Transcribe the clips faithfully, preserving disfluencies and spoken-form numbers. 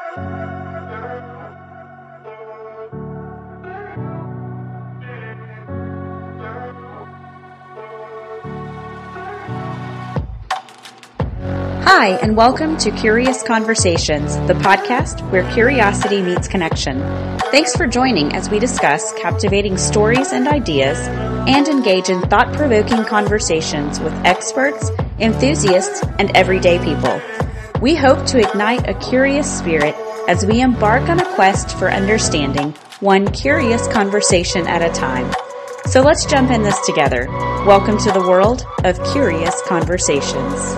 Hi, and welcome to Curious Conversations, the podcast where curiosity meets connection. Thanks for joining as we discuss captivating stories and ideas and engage in thought-provoking conversations with experts, enthusiasts, and everyday people. We hope to ignite a curious spirit as we embark on a quest for understanding, one curious conversation at a time. So let's jump in this together. Welcome to the world of Curious Conversations.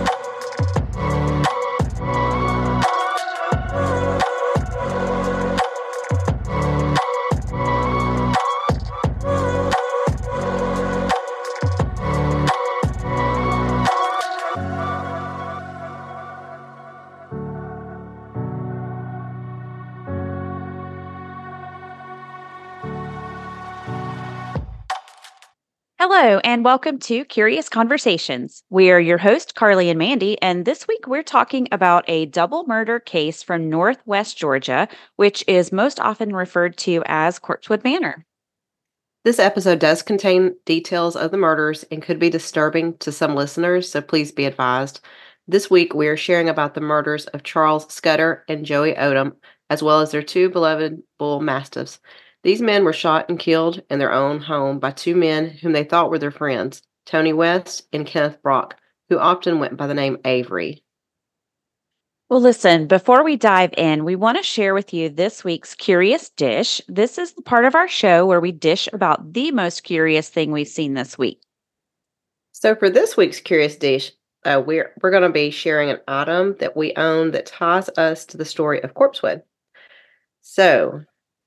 Hello, and welcome to Curious Conversations. We are your host, Carly and Mandy, and this week we're talking about a double murder case from Northwest Georgia, which is most often referred to as Corpsewood Manor. This episode does contain details of the murders and could be disturbing to some listeners, so please be advised. This week we are sharing about the murders of Charles Scudder and Joey Odom, as well as their two beloved bull mastiffs. These men were shot and killed in their own home by two men whom they thought were their friends, Tony West and Kenneth Brock, who often went by the name Avery. Well, listen, before we dive in, we want to share with you this week's Curious Dish. This is the part of our show where we dish about the most curious thing we've seen this week. So for this week's Curious Dish, uh, we're, we're going to be sharing an item that we own that ties us to the story of Corpsewood. So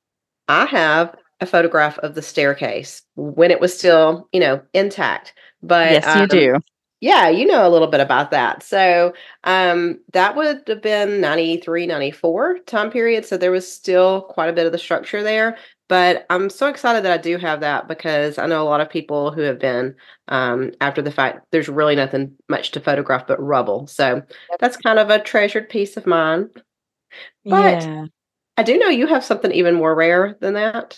I have a photograph of the staircase when it was still, you know, intact. But yes, you um, do. Yeah, you know a little bit about that. So um, that would have been ninety-three, ninety-four time period. So there was still quite a bit of the structure there. But I'm so excited that I do have that because I know a lot of people who have been um, after the fact, there's really nothing much to photograph but rubble. So that's kind of a treasured piece of mine. But Yeah. I do know you have something even more rare than that.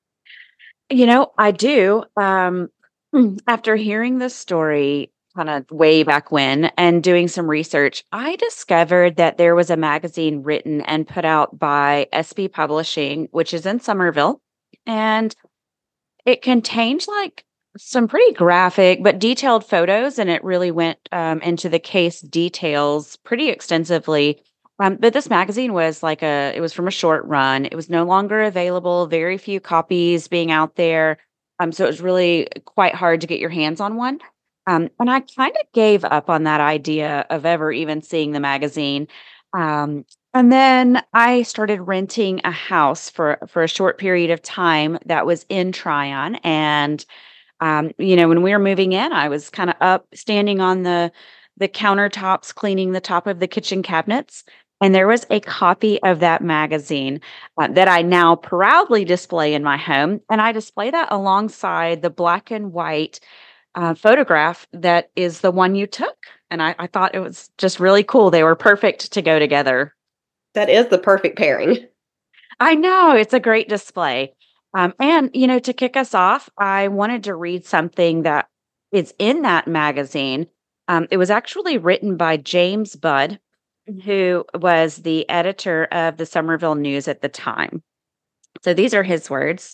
You know, I do. Um, after hearing this story kind of way back when and doing some research, I discovered that there was a magazine written and put out by S B Publishing, which is in Somerville. And it contained like some pretty graphic but detailed photos, and it really went um, into the case details pretty extensively. Um, but this magazine was like a, it was from a short run. It was no longer available, very few copies being out there. Um, so it was really quite hard to get your hands on one. Um, and I kind of gave up on that idea of ever even seeing the magazine. Um, and then I started renting a house for for a short period of time that was in Tryon. And um, you know, when we were moving in, I was kind of up standing on the the countertops, cleaning the top of the kitchen cabinets. And there was a copy of that magazine uh, that I now proudly display in my home. And I display that alongside the black and white uh, photograph that is the one you took. And I, I thought it was just really cool. They were perfect to go together. That is the perfect pairing. I know, it's a great display. Um, and, you know, to kick us off, I wanted to read something that is in that magazine. Um, it was actually written by James Budd, who was the editor of the Somerville News at the time. So these are his words.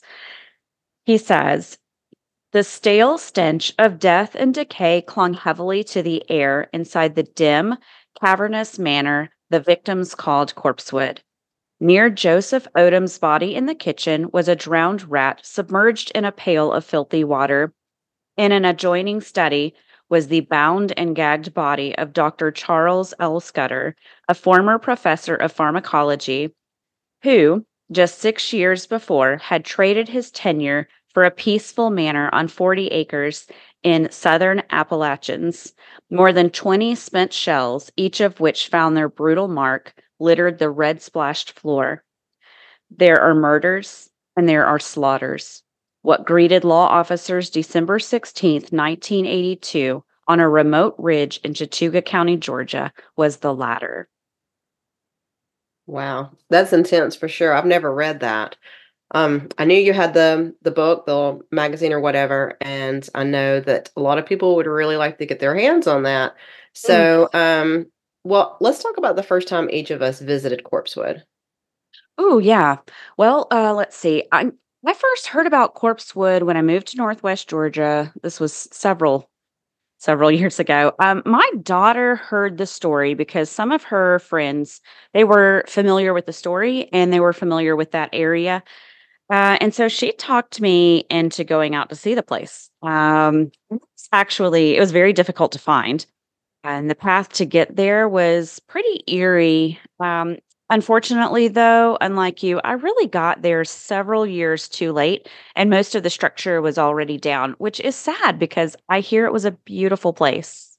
He says, "The stale stench of death and decay clung heavily to the air inside the dim, cavernous manor the victims called Corpsewood. Near Joseph Odom's body in the kitchen was a drowned rat submerged in a pail of filthy water. In an adjoining study was the bound and gagged body of Doctor Charles L. Scudder, a former professor of pharmacology, who, just six years before, had traded his tenure for a peaceful manor on forty acres in southern Appalachians. More than twenty spent shells, each of which found their brutal mark, littered the red-splashed floor. There are murders and there are slaughters. What greeted law officers December sixteenth, nineteen eighty-two, on a remote ridge in Chattooga County, Georgia, was the latter." Wow, that's intense for sure. I've never read that. Um, I knew you had the the book, the magazine or whatever, and I know that a lot of people would really like to get their hands on that. Mm. So, um, well, let's talk about the first time each of us visited Corpsewood. Oh, yeah. Well, uh, let's see. I I first heard about Corpse Wood when I moved to Northwest Georgia. This was several several years ago. Um, my daughter heard the story because some of her friends, they were familiar with the story and they were familiar with that area. Uh, and so she talked me into going out to see the place. Um, it's actually, it was very difficult to find. And the path to get there was pretty eerie. Um, unfortunately, though, unlike you, I really got there several years too late, and most of the structure was already down, which is sad because I hear it was a beautiful place.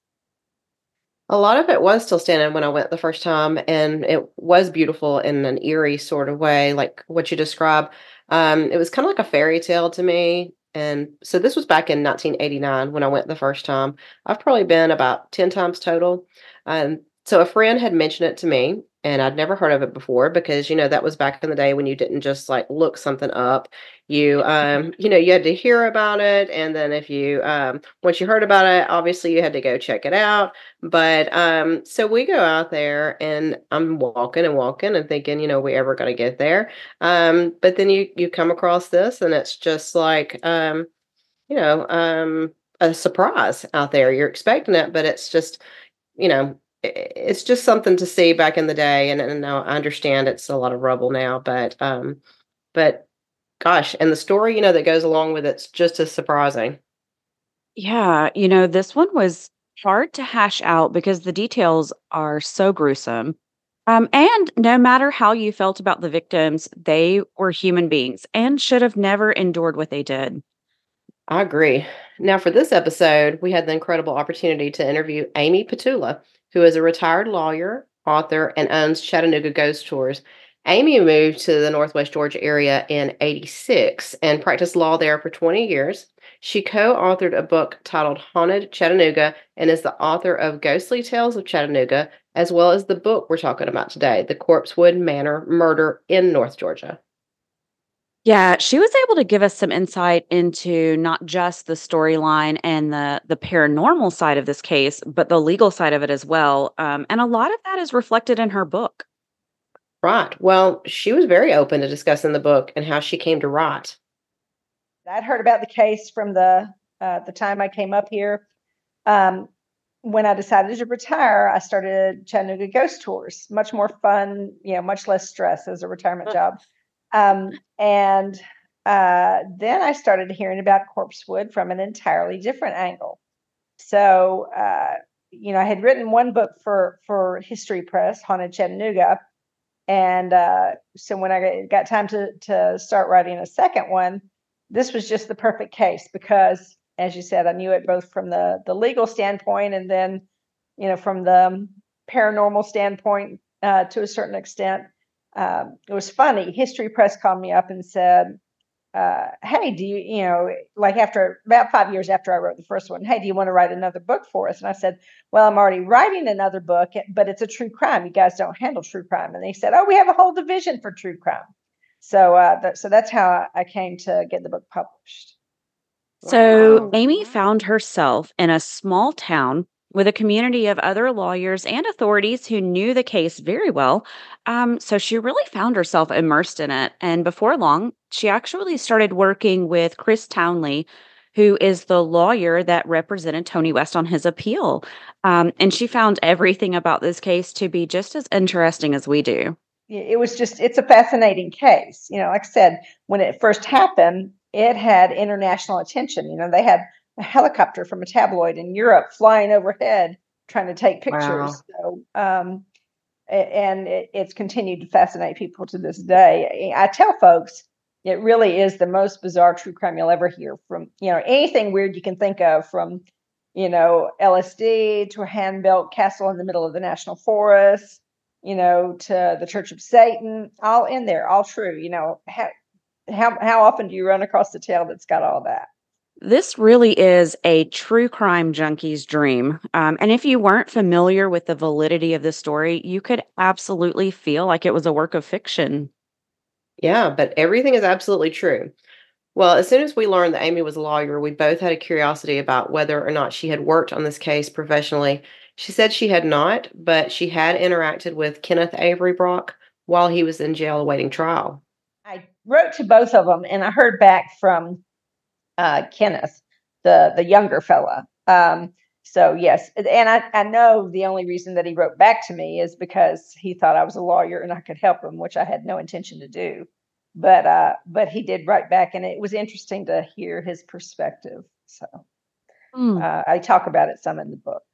A lot of it was still standing when I went the first time, and it was beautiful in an eerie sort of way, like what you describe. Um, it was kind of like a fairy tale to me. And so this was back in nineteen eighty-nine when I went the first time. I've probably been about ten times total. Um, so a friend had mentioned it to me, and I'd never heard of it before because, you know, that was back in the day when you didn't just like look something up. You, um, you know, you had to hear about it. And then if you, um, once you heard about it, obviously you had to go check it out, but, um, so we go out there and I'm walking and walking and thinking, you know, we ever gonna get there? Um, but then you you come across this and it's just like, um, you know, um, a surprise out there. You're expecting it, but it's just, you know, I it's just something to see back in the day, and and now I understand it's a lot of rubble now, but, um, but gosh, and the story, you know, that goes along with it's just as surprising. Yeah, you know, this one was hard to hash out because the details are so gruesome. Um, and no matter how you felt about the victims, they were human beings and should have never endured what they did. I agree. Now, for this episode, we had the incredible opportunity to interview Amy Petula, who is a retired lawyer, author, and owns Chattanooga Ghost Tours. Amy moved to the Northwest Georgia area in eighty-six and practiced law there for twenty years. She co authored a book titled Haunted Chattanooga and is the author of Ghostly Tales of Chattanooga, as well as the book we're talking about today, The Corpsewood Manor Murder in North Georgia. Yeah, she was able to give us some insight into not just the storyline and the the paranormal side of this case, but the legal side of it as well. Um, and a lot of that is reflected in her book. Right. Well, she was very open to discussing the book and how she came to write. I'd heard about the case from the uh, the time I came up here. Um, when I decided to retire, I started Chattanooga Ghost Tours. Much more fun, you know, much less stress as a retirement job. Um, and uh, then I started hearing about Corpsewood from an entirely different angle. So, uh, you know, I had written one book for for History Press, Haunted Chattanooga, and uh, so when I got time to to start writing a second one, this was just the perfect case because, as you said, I knew it both from the the legal standpoint and then, you know, from the paranormal standpoint uh, to a certain extent. Um, it was funny. History Press called me up and said, uh, "Hey, do you, you know, like after about five years after I wrote the first one, hey, do you want to write another book for us?" And I said, "Well, I'm already writing another book, but it's a true crime. You guys don't handle true crime." And they said, "Oh, we have a whole division for true crime." So, uh, that, so that's how I came to get the book published. So Wow. Amy found herself in a small town with a community of other lawyers and authorities who knew the case very well. Um, so she really found herself immersed in it. And before long, she actually started working with Chris Townley, who is the lawyer that represented Tony West on his appeal. Um, and she found everything about this case to be just as interesting as we do. It was just, it's a fascinating case. You know, like I said, when it first happened, it had international attention. You know, they had a helicopter from a tabloid in Europe flying overhead trying to take Wow. pictures. So, um, and it, it's continued to fascinate people to this day. I tell folks it really is the most bizarre true crime you'll ever hear from, you know, anything weird you can think of, from, you know, L S D to a hand built castle in the middle of the national forest, you know, to the Church of Satan, all in there, all true. You know, how, how, how often do you run across a tale that's got all that? This really is a true crime junkie's dream. Um, and if you weren't familiar with the validity of the story, you could absolutely feel like it was a work of fiction. Yeah, but everything is absolutely true. Well, as soon as we learned that Amy was a lawyer, we both had a curiosity about whether or not she had worked on this case professionally. She said she had not, but she had interacted with Kenneth Avery Brock while he was in jail awaiting trial. I wrote to both of them, and I heard back from uh, Kenneth, the the younger fella. Um, so yes, and I, I know the only reason that he wrote back to me is because he thought I was a lawyer and I could help him, which I had no intention to do. But uh, but he did write back, and it was interesting to hear his perspective. So Hmm. uh, I talk about it some in the book.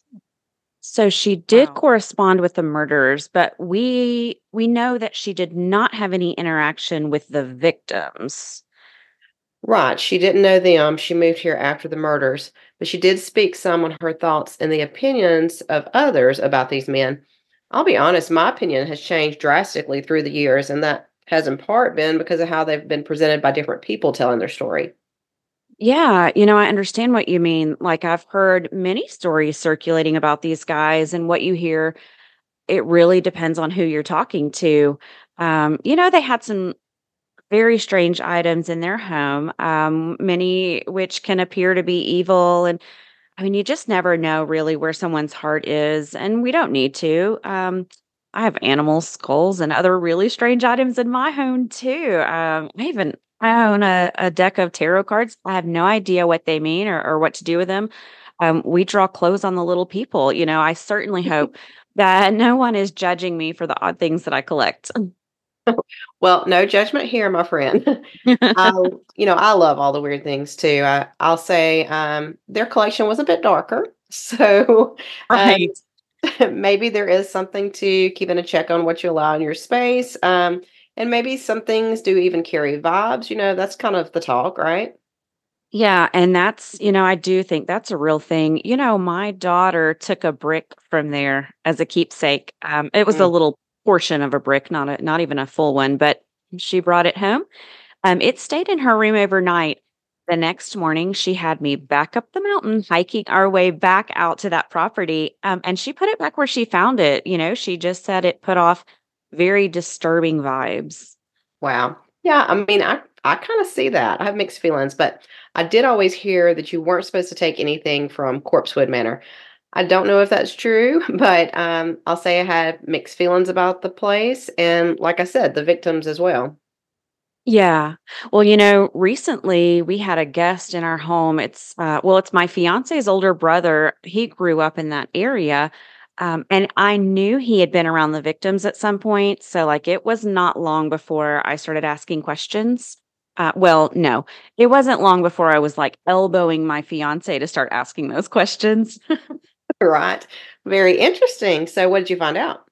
So she did Wow. correspond with the murderers, but we we know that she did not have any interaction with the victims. Right. She didn't know them. She moved here after the murders, but she did speak some on her thoughts and the opinions of others about these men. I'll be honest, my opinion has changed drastically through the years, and that has in part been because of how they've been presented by different people telling their story. Yeah, you know, I understand what you mean. Like I've heard many stories circulating about these guys, and what you hear, it really depends on who you're talking to. Um, you know, they had some very strange items in their home, um, many which can appear to be evil. And I mean, you just never know really where someone's heart is, and we don't need to. Um, I have animal skulls and other really strange items in my home too. Um, I even I own a, a deck of tarot cards. I have no idea what they mean or, or what to do with them. Um, we draw clothes on the little people. You know, I certainly hope that no one is judging me for the odd things that I collect. Well, no judgment here, my friend. I, you know, I love all the weird things too. I, I'll say um, their collection was a bit darker, so um, Right. maybe there is something to keeping a check on what you allow in your space. Um, and maybe some things do even carry vibes. You know, that's kind of the talk, right? Yeah, and that's, you know, I do think that's a real thing. You know, my daughter took a brick from there as a keepsake. Um, it was a Mm. little portion of a brick, not a, not even a full one, but she brought it home. Um, it stayed in her room overnight. The next morning, she had me back up the mountain, hiking our way back out to that property. Um, and she put it back where she found it. You know, she just said it put off very disturbing vibes. Wow. Yeah, I mean, I I kind of see that. I have mixed feelings, but I did always hear that you weren't supposed to take anything from Corpsewood Manor. I don't know if that's true, but um, I'll say I had mixed feelings about the place, and like I said, the victims as well. Yeah. Well, you know, recently we had a guest in our home. It's uh well, it's my fiance's older brother. He grew up in that area. Um, and I knew he had been around the victims at some point. So like it was not long before I started asking questions. Uh, well, no, it wasn't long before I was like elbowing my fiance to start asking those questions. Right. Very interesting. So, what did you find out?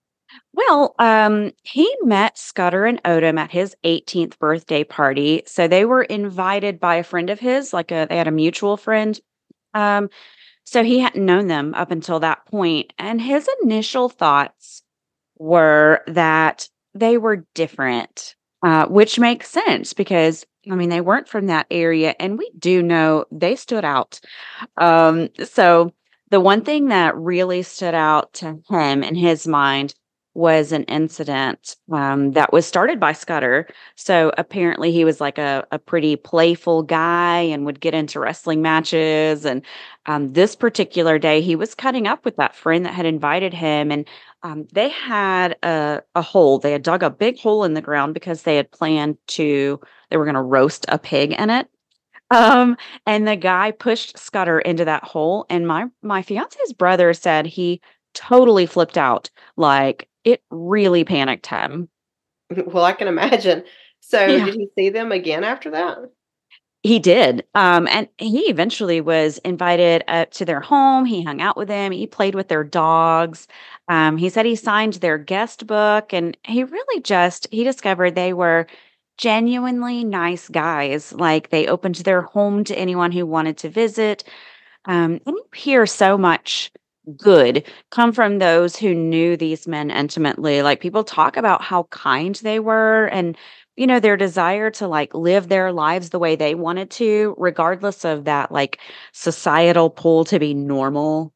Well, um, he met Scudder and Odom at his eighteenth birthday party. So they were invited by a friend of his, like a they had a mutual friend. Um, so he hadn't known them up until that point, and his initial thoughts were that they were different, uh, which makes sense because I mean they weren't from that area, and we do know they stood out. Um, so the one thing that really stood out to him in his mind was an incident um, that was started by Scudder. So apparently he was like a, a pretty playful guy and would get into wrestling matches. And um, this particular day, he was cutting up with that friend that had invited him. And um, they had a, a hole. They had dug a big hole in the ground because they had planned to, they were going to roast a pig in it. Um, and the guy pushed Scudder into that hole, and my my fiance's brother said he totally flipped out, like, it really panicked him. Well, I can imagine. So, Yeah. did he see them again after that? He did, um, and he eventually was invited up to their home, he hung out with them, he played with their dogs, um, he said he signed their guest book, and he really just he discovered they were genuinely nice guys, like, they opened their home to anyone who wanted to visit. Um, and you hear so much good come from those who knew these men intimately. Like people talk about how kind they were and you know their desire to like live their lives the way they wanted to regardless of that like societal pull to be normal.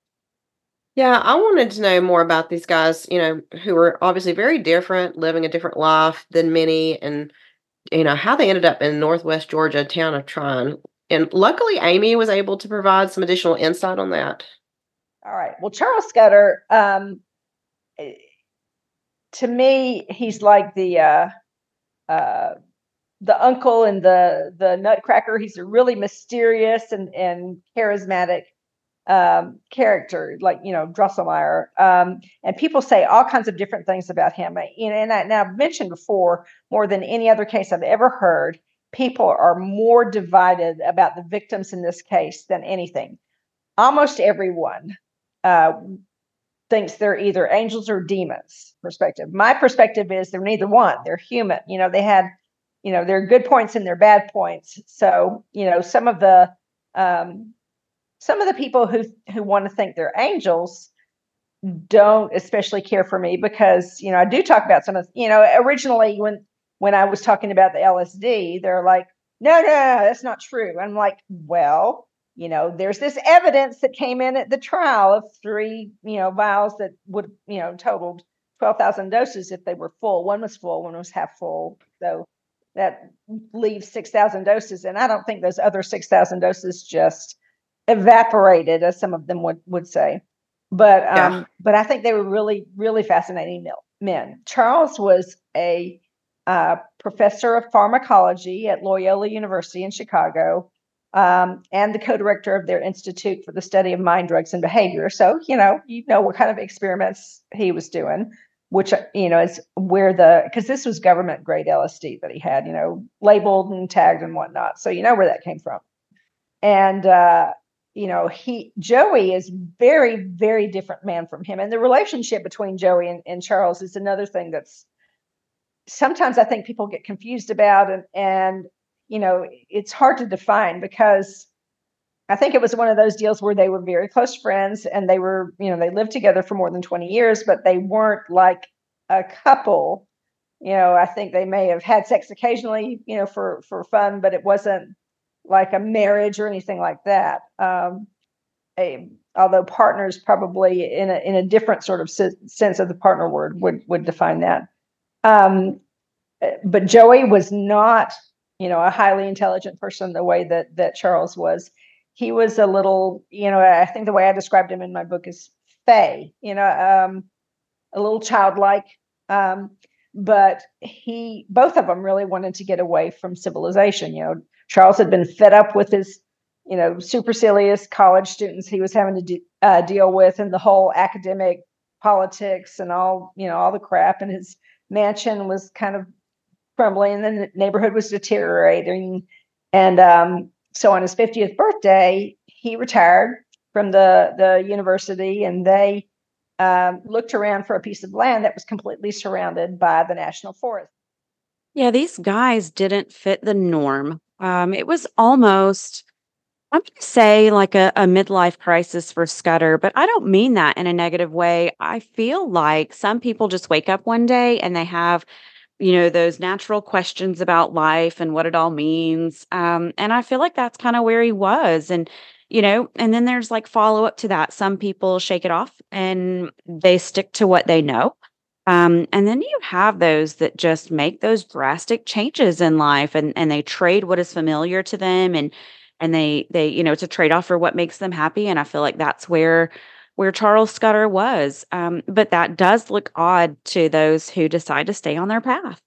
Yeah, I wanted to know more about these guys, you know, who were obviously very different, living a different life than many, and you know, how they ended up in Northwest Georgia town of Tryon. And luckily, Amy was able to provide some additional insight on that. All right. Well, Charles Scudder, um, eh, to me, he's like the uh, uh, the uncle and the the Nutcracker. He's a really mysterious and and charismatic um, character, like you know Drosselmeyer. Um, and people say all kinds of different things about him. I- You know, and, I, and I've mentioned before, more than any other case I've ever heard, people are more divided about the victims in this case than anything. Almost everyone uh, thinks they're either angels or demons. Perspective. My perspective is they're neither one. They're human. You know, they had, you know, there are good points and there are bad points. So, you know, some of the um, some of the people who who want to think they're angels don't especially care for me because you know I do talk about some of you know originally when when I was talking about the L S D they're like no no, no that's not true. I'm like well you know there's this evidence that came in at the trial of three you know vials that would you know totaled twelve thousand doses if they were full. One was full, one was half full, so that leaves six thousand doses, and I don't think those other six thousand doses just evaporated as some of them would would say. But Yeah. um, but I think they were really, really fascinating men. Charles was a uh, professor of pharmacology at Loyola University in Chicago, um, and the co-director of their Institute for the Study of Mind, Drugs, and Behavior. So you know, you know what kind of experiments he was doing, which you know is where the because this was government grade L S D that he had, you know, labeled and tagged and whatnot. So you know where that came from. And uh, you know he Joey is very very different man from him, and the relationship between Joey and, and Charles is another thing that's sometimes I think people get confused about, and and you know it's hard to define because I think it was one of those deals where they were very close friends and they were you know they lived together for more than twenty years, but they weren't like a couple. You know I think they may have had sex occasionally you know for for fun, but it wasn't like a marriage or anything like that. Um, a, although partners probably in a in a different sort of se- sense of the partner word would would define that. Um, but Joey was not, you know, a highly intelligent person the way that that Charles was. He was a little, you know, I think the way I described him in my book is fey, you know, um, a little childlike. Um, but he, both of them really wanted to get away from civilization. You know, Charles had been fed up with his, you know, supercilious college students he was having to de- uh, deal with, and the whole academic politics and all, you know, all the crap. And his mansion was kind of crumbling, and then the neighborhood was deteriorating. And um, so on his fiftieth birthday, he retired from the the university, and they um, looked around for a piece of land that was completely surrounded by the national forest. Yeah, these guys didn't fit the norm. Um, it was almost, I'm going to say, like a, a midlife crisis for Scudder, but I don't mean that in a negative way. I feel like some people just wake up one day and they have, you know, those natural questions about life and what it all means. Um, and I feel like that's kind of where he was. And, you know, and then there's like follow up to that. Some people shake it off and they stick to what they know. Um, and then you have those that just make those drastic changes in life and, and they trade what is familiar to them and and they they, you know, it's a trade-off for what makes them happy. And I feel like that's where where Charles Scudder was. Um, but that does look odd to those who decide to stay on their path.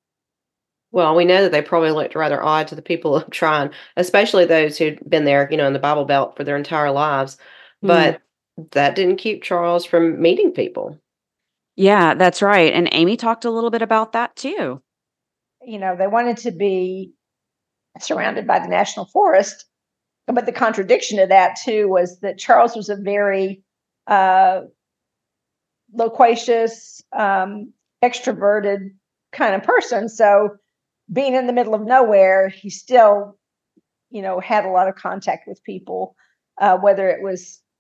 Well, we know that they probably looked rather odd to the people of Tryon, especially those who'd been there, you know, in the Bible Belt for their entire lives. Mm. But that didn't keep Charles from meeting people. Yeah, that's right. And Amy talked a little bit about that too. You know, they wanted to be surrounded by the national forest, but the contradiction to that too was that Charles was a very uh, loquacious, um, extroverted kind of person. So being in the middle of nowhere, he still, you know, had a lot of contact with people, uh, whether it was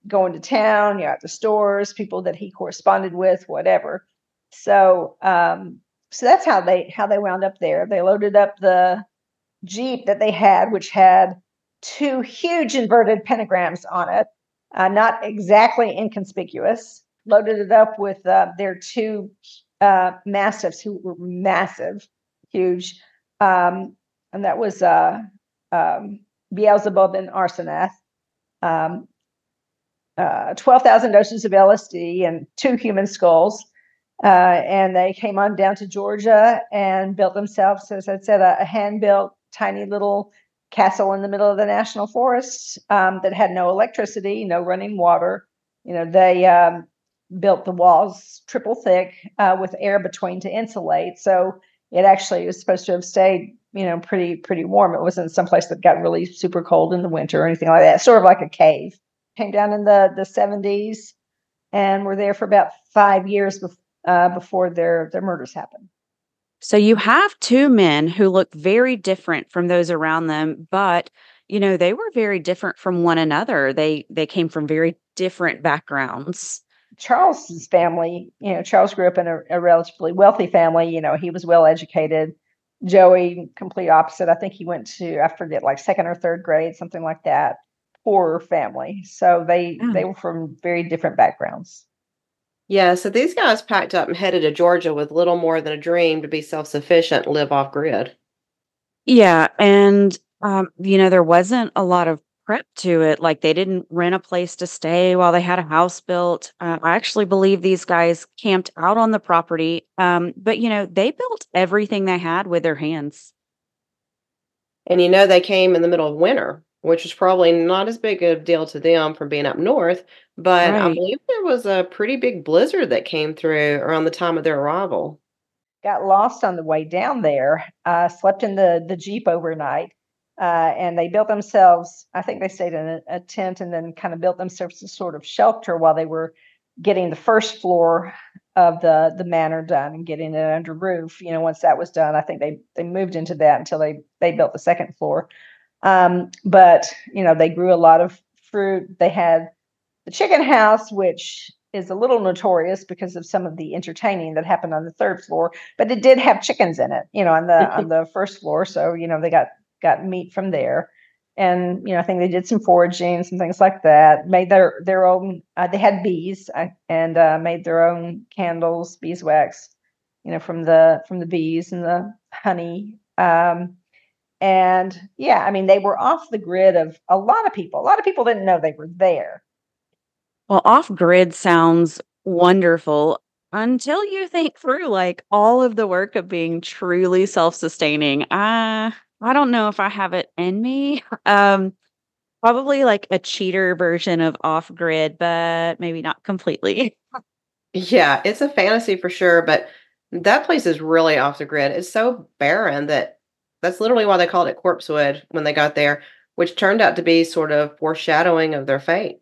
going to town, you know, at the stores, people that he corresponded with, whatever. So, um, so that's how they how they wound up there. They loaded up the Jeep that they had, which had two huge inverted pentagrams on it, uh, not exactly inconspicuous. Loaded it up with uh, their two uh, mastiffs, who were massive, huge, um, and that was uh, um, Beelzebub and Arsenic. Um, uh, twelve thousand doses of L S D and two human skulls. Uh, and they came on down to Georgia and built themselves, as I said, a, a hand-built tiny little castle in the middle of the national forest um, that had no electricity, no running water. You know, they um, built the walls triple thick uh, with air between to insulate. So it actually was supposed to have stayed, you know, pretty pretty warm. It wasn't someplace that got really super cold in the winter or anything like that. Sort of like a cave. Came down in the the seventies and were there for about five years before. Uh, before their their murders happened. So you have two men who look very different from those around them, but you know, they were very different from one another. They they came from very different backgrounds. Charles's family, you know, Charles grew up in a, a relatively wealthy family. You know, he was well educated. Joey, complete opposite. I think he went to, I forget, like second or third grade, something like that. Poorer family. So they Yeah. they were from very different backgrounds. Yeah, so these guys packed up and headed to Georgia with little more than a dream to be self-sufficient and live off grid. Yeah, and um, you know, there wasn't a lot of prep to it. Like they didn't rent a place to stay while they had a house built. Uh, I actually believe these guys camped out on the property. Um, but you know, they built everything they had with their hands. And you know they came in the middle of winter, which was probably not as big a deal to them from being up north, but I Right. believe there was a pretty big blizzard that came through around the time of their arrival. Got lost on the way down there, uh, slept in the, the Jeep overnight, uh, and they built themselves, I think they stayed in a, a tent and then kind of built themselves a sort of shelter while they were getting the first floor of the, the manor done and getting it under roof. You know, once that was done, I think they, they moved into that until they, they built the second floor. Um, but, you know, they grew a lot of fruit. They had the chicken house, which is a little notorious because of some of the entertaining that happened on the third floor, but it did have chickens in it, you know, on the on the first floor. So, you know, they got got meat from there. And, you know, I think they did some foraging, some things like that, made their their own uh, they had bees uh, and uh, made their own candles, beeswax, you know, from the from the bees and the honey. Um, and yeah, I mean, they were off the grid of a lot of people. A lot of people didn't know they were there. Well, off grid sounds wonderful until you think through like all of the work of being truly self-sustaining. Uh, I don't know if I have it in me. Um, probably like a cheater version of off grid, but maybe not completely. Yeah, it's a fantasy for sure, but that place is really off the grid. It's so barren that that's literally why they called it Corpsewood when they got there, which turned out to be sort of foreshadowing of their fate.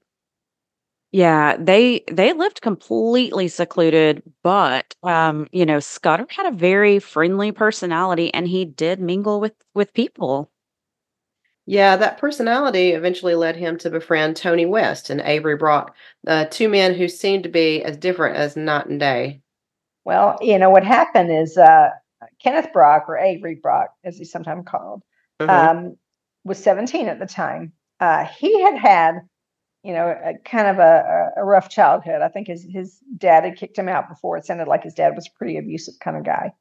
Yeah, they they lived completely secluded, but um, you know, Scudder had a very friendly personality and he did mingle with with people. Yeah, that personality eventually led him to befriend Tony West and Avery Brock, uh, two men who seemed to be as different as night and day. Well, you know, what happened is uh, Kenneth Brock, or Avery Brock, as he's sometimes called, Hmm. um, was seventeen at the time. Uh, he had had, you know, a kind of a, a rough childhood. I think his his dad had kicked him out before. It sounded like his dad was a pretty abusive kind of guy.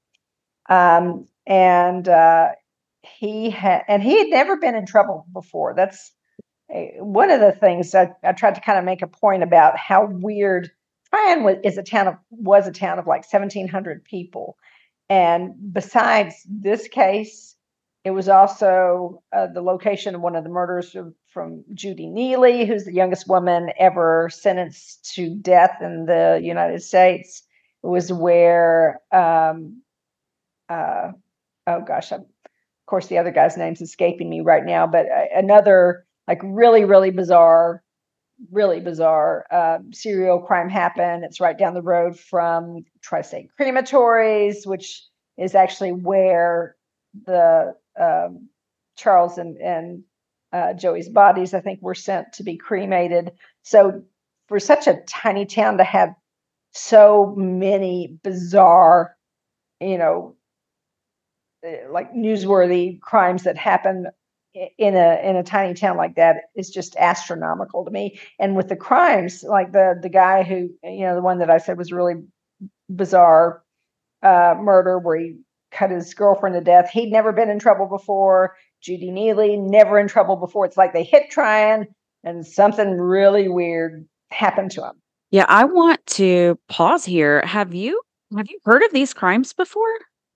Um, and uh, he had, and he had never been in trouble before. That's eh, one of the things I, I tried to kind of make a point about how weird. Tryon was is a town of was a town of like seventeen hundred people, and besides this case, it was also uh, the location of one of the murders of, from Judy Neely, who's the youngest woman ever sentenced to death in the United States. It was where, um, uh, oh gosh, I'm, of course, the other guy's name's escaping me right now, but uh, another like really, really bizarre, really bizarre uh, serial crime happened. It's right down the road from Tri-State Crematories, which is actually where the um, Charles and, and uh, Joey's bodies, I think, were sent to be cremated. So for such a tiny town to have so many bizarre, you know, uh, like newsworthy crimes that happen i- in a in a tiny town like that is just astronomical to me. And with the crimes, like the the guy who, you know, the one that I said was really bizarre, uh, murder where he cut his girlfriend to death. He'd never been in trouble before. Judy Neely, never in trouble before. It's like they hit trying and something really weird happened to him. Yeah, I want to pause here. Have you have you heard of these crimes before?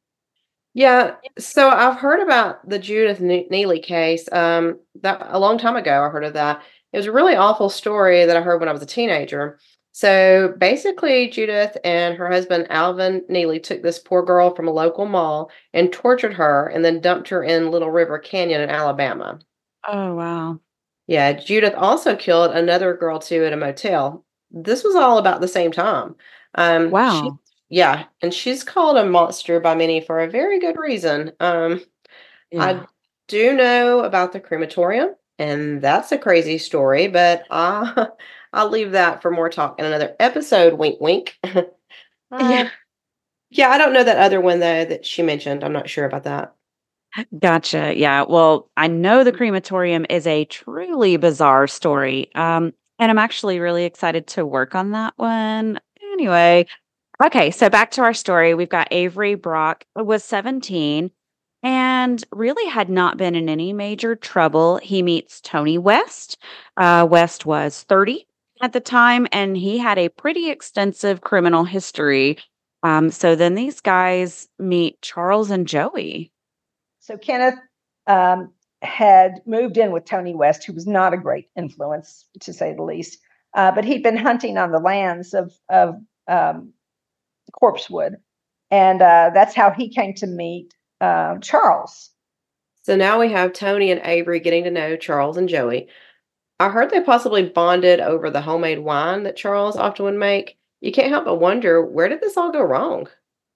Yeah, so I've heard about the Judith Ne- Neely case. Um, that a long time ago, I heard of that. It was a really awful story that I heard when I was a teenager. So basically, Judith and her husband Alvin Neely took this poor girl from a local mall and tortured her, and then dumped her in Little River Canyon in Alabama. Oh, wow. Yeah, Judith also killed another girl too at a motel. This was all about the same time. Um, she, Wow. yeah, and she's called a monster by many for a very good reason. Um, I Yeah. do know about the crematorium, and that's a crazy story, but I, I'll leave that for more talk in another episode. Wink, wink. uh, Yeah. yeah, I don't know that other one though that she mentioned. I'm not sure about that. Gotcha. Yeah. Well, I know the crematorium is a truly bizarre story. Um, and I'm actually really excited to work on that one. Anyway, okay, so back to our story. We've got Avery Brock was seventeen and really had not been in any major trouble. He meets Tony West. Uh, West was thirty at the time, and he had a pretty extensive criminal history. Um, so then these guys meet Charles and Joey. So Kenneth um, had moved in with Tony West, who was not a great influence, to say the least. Uh, but he'd been hunting on the lands of of um, Corpsewood, and uh, that's how he came to meet uh, Charles. So now we have Tony and Avery getting to know Charles and Joey. I heard they possibly bonded over the homemade wine that Charles often would make. You can't help but wonder, where did this all go wrong?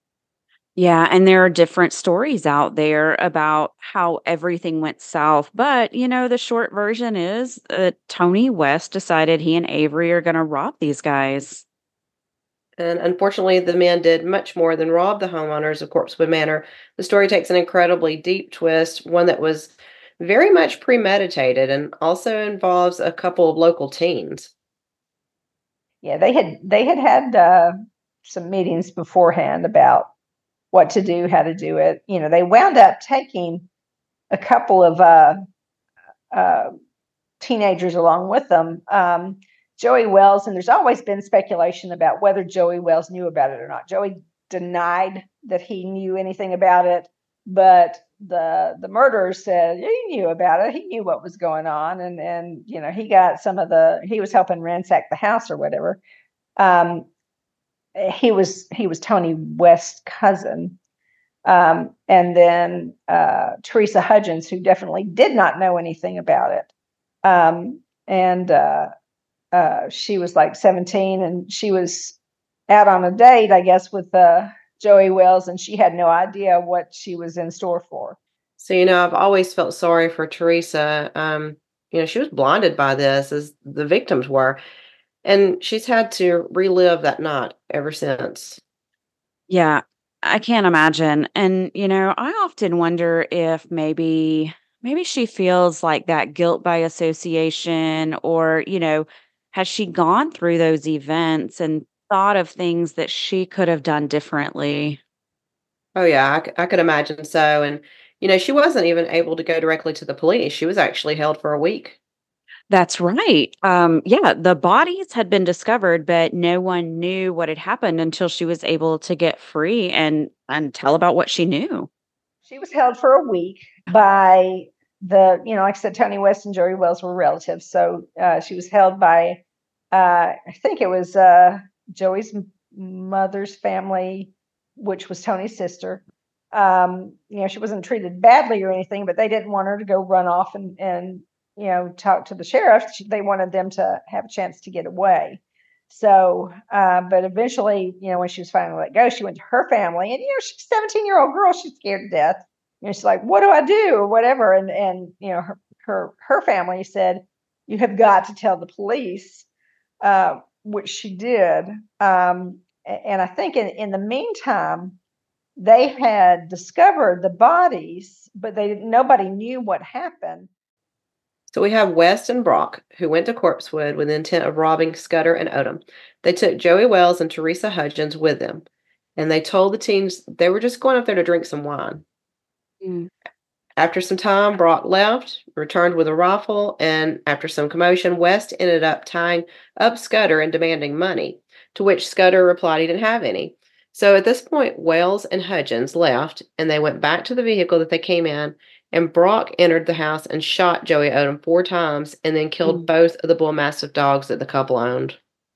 Yeah, and there are different stories out there about how everything went south. But, you know, the short version is uh, Tony West decided he and Avery are going to rob these guys. And unfortunately, the men did much more than rob the homeowners of Corpsewood Manor. The story takes an incredibly deep twist, one that was very much premeditated and also involves a couple of local teens. Yeah, they had they had had uh, some meetings beforehand about what to do, how to do it. You know, they wound up taking a couple of uh, uh, teenagers along with them. Um, Joey Wells, and there's always been speculation about whether Joey Wells knew about it or not. Joey denied that he knew anything about it, but the the murderer said he knew about it. He knew what was going on, and and you know he got some of the he was helping ransack the house or whatever. Um, he was he was Tony West's cousin, um, and then uh, Teresa Hudgens, who definitely did not know anything about it. Um, and uh, uh, she was like seventeen, and she was out on a date, I guess, with uh, Joey Wells, and she had no idea what she was in store for. So, you know, I've always felt sorry for Teresa. Um, you know, she was blinded by this as the victims were, and she's had to relive that night ever since. Yeah, I can't imagine. And, you know, I often wonder if maybe maybe she feels like that guilt by association or, you know, has she gone through those events and thought of things that she could have done differently? Oh yeah, I, c- I could imagine so. And you know, she wasn't even able to go directly to the police. She was actually held for a week. That's right. Um, yeah, the bodies had been discovered, but no one knew what had happened until she was able to get free and and tell about what she knew. She was held for a week by the, you know, like I said, Tony West and Joey Wells were relatives. So uh, she was held by, uh, I think it was uh, Joey's m- mother's family, which was Tony's sister. Um, you know, she wasn't treated badly or anything, but they didn't want her to go run off and, and you know, talk to the sheriff. She- They wanted them to have a chance to get away. So, uh, but eventually, you know, when she was finally let go, she went to her family, and you know, she's a seventeen year old girl. She's scared to death. You know, she's like, "What do I do?" or whatever. And and you know, her her her family said, "You have got to tell the police." Uh, which she did. Um, a- and I think in, in the meantime, they had discovered the bodies, but they nobody knew what happened. So we have West and Brock, who went to Corpsewood with the intent of robbing Scudder and Odom. They took Joey Wells and Teresa Hudgens with them, and they told the teens they were just going up there to drink some wine. Mm. After some time, Brock left, returned with a rifle, and after some commotion, West ended up tying up Scudder and demanding money, to which Scudder replied he didn't have any. So at this point, Wells and Hudgens left, and they went back to the vehicle that they came in, and Brock entered the house and shot Joey Odom four times and then killed Mm. both of the bull mastiff dogs that the couple owned.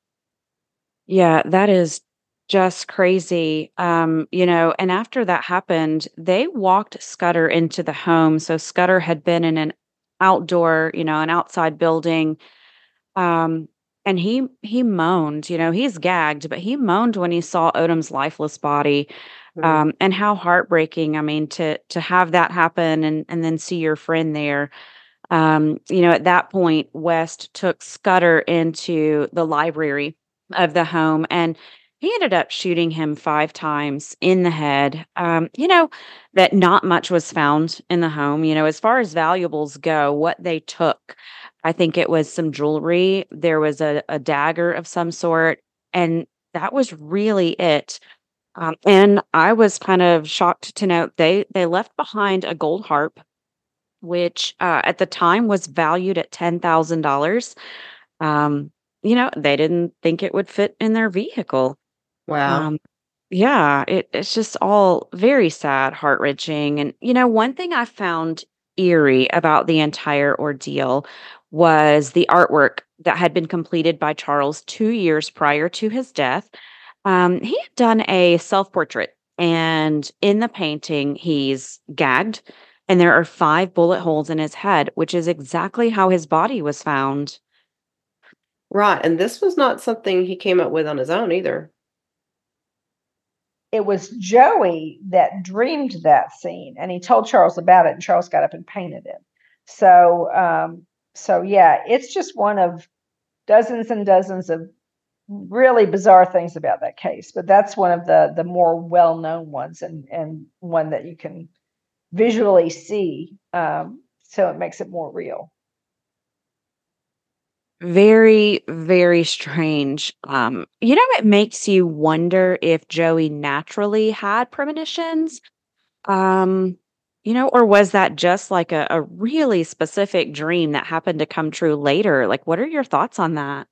Yeah, that is just crazy. Um, you know, and after that happened, they walked Scudder into the home. So Scudder had been in an outdoor, you know, an outside building. Um, and he he moaned, you know, he's gagged, but he moaned when he saw Odom's lifeless body. Mm. Um, and how heartbreaking. I mean, to to have that happen and and then see your friend there. Um, you know, at that point, West took Scudder into the library of the home and he ended up shooting him five times in the head. Um, you know, that not much was found in the home. You know, as far as valuables go, what they took, I think it was some jewelry. There was a, a dagger of some sort, and that was really it. Um, and I was kind of shocked to note they they left behind a gold harp which, uh, at the time was valued at ten thousand dollars. Um, you know, they didn't think it would fit in their vehicle. Wow. Um, yeah, it it's just all very sad, heart-wrenching, and, you know, one thing I found eerie about the entire ordeal was the artwork that had been completed by Charles two years prior to his death. Um, he had done a self-portrait, and in the painting, he's gagged, and there are five bullet holes in his head, which is exactly how his body was found. Right. And this was not something he came up with on his own either. It was Joey that dreamed that scene, and he told Charles about it, and Charles got up and painted it. So, um, so yeah, it's just one of dozens and dozens of really bizarre things about that case, but that's one of the the more well-known ones and and one that you can visually see, um, so it makes it more real. Very, very strange. Um, you know, it makes you wonder if Joey naturally had premonitions. Um, you know, or was that just like a, a really specific dream that happened to come true later? Like, what are your thoughts on that?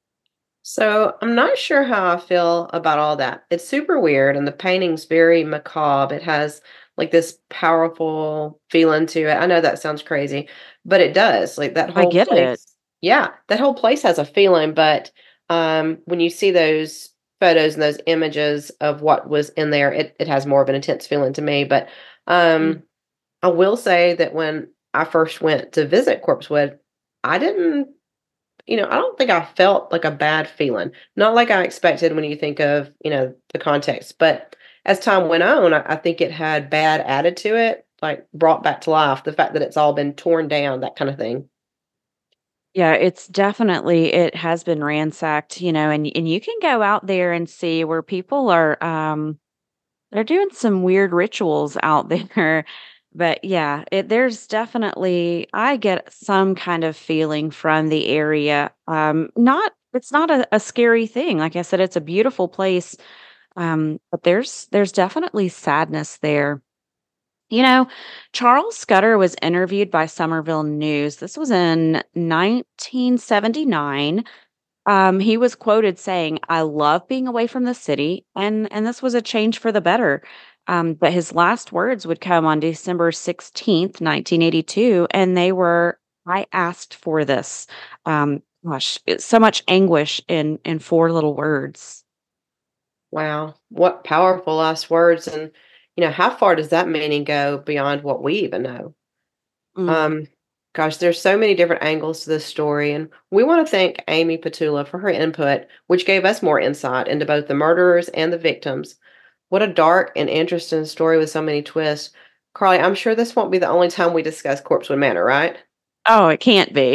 So I'm not sure how I feel about all that. It's super weird, and the painting's very macabre. It has like this powerful feeling to it. I know that sounds crazy, but it does. Like that I whole get it. place, yeah, that whole place has a feeling. But um, when you see those photos and those images of what was in there, it it has more of an intense feeling to me. But Mm. um, I will say that when I first went to visit Corpsewood, I didn't you know, I don't think I felt like a bad feeling. Not like I expected when you think of, you know, the context. But as time went on, I, I think it had bad added to it, like brought back to life. The fact that it's all been torn down, that kind of thing. Yeah, it's definitely it has been ransacked, you know, and and you can go out there and see where people are um they're doing some weird rituals out there. But yeah, it there's definitely I get some kind of feeling from the area. Um not it's not a, a scary thing. Like I said, it's a beautiful place. Um, but there's there's definitely sadness there. You know, Charles Scudder was interviewed by Somerville News. This was in nineteen seventy-nine. Um, he was quoted saying, "I love being away from the city, and and this was a change for the better." Um, but his last words would come on December sixteenth, nineteen eighty-two, and they were, "I asked for this." Um, gosh, it's so much anguish in in four little words. Wow. What powerful last words. And, you know, how far does that meaning go beyond what we even know? Mm. Um, gosh, there's so many different angles to this story, and we want to thank Amy Petula for her input, which gave us more insight into both the murderers and the victims. What a dark and interesting story with so many twists. Carly, I'm sure this won't be the only time we discuss Corpsewood Manor, right? Oh, it can't be.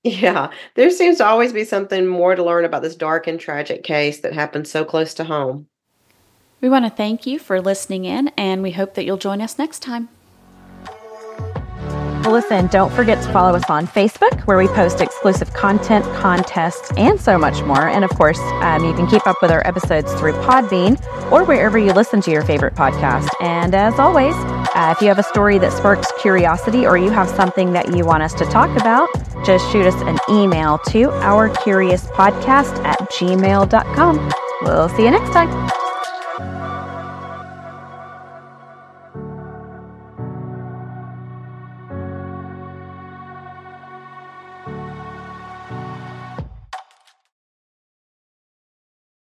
Yeah, there seems to always be something more to learn about this dark and tragic case that happened so close to home. We want to thank you for listening in, and we hope that you'll join us next time. Well, listen, don't forget to follow us on Facebook, where we post exclusive content, contests, and so much more. And of course, um, you can keep up with our episodes through Podbean or wherever you listen to your favorite podcast. And as always, uh, if you have a story that sparks curiosity or you have something that you want us to talk about, just shoot us an email to ourcuriouspodcast at gmail dot com. We'll see you next time.